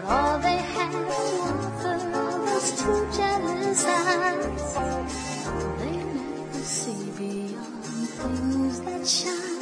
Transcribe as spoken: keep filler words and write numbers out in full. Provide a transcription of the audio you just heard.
all they have to offer are those two jealous eyes. They never see beyond things that shine.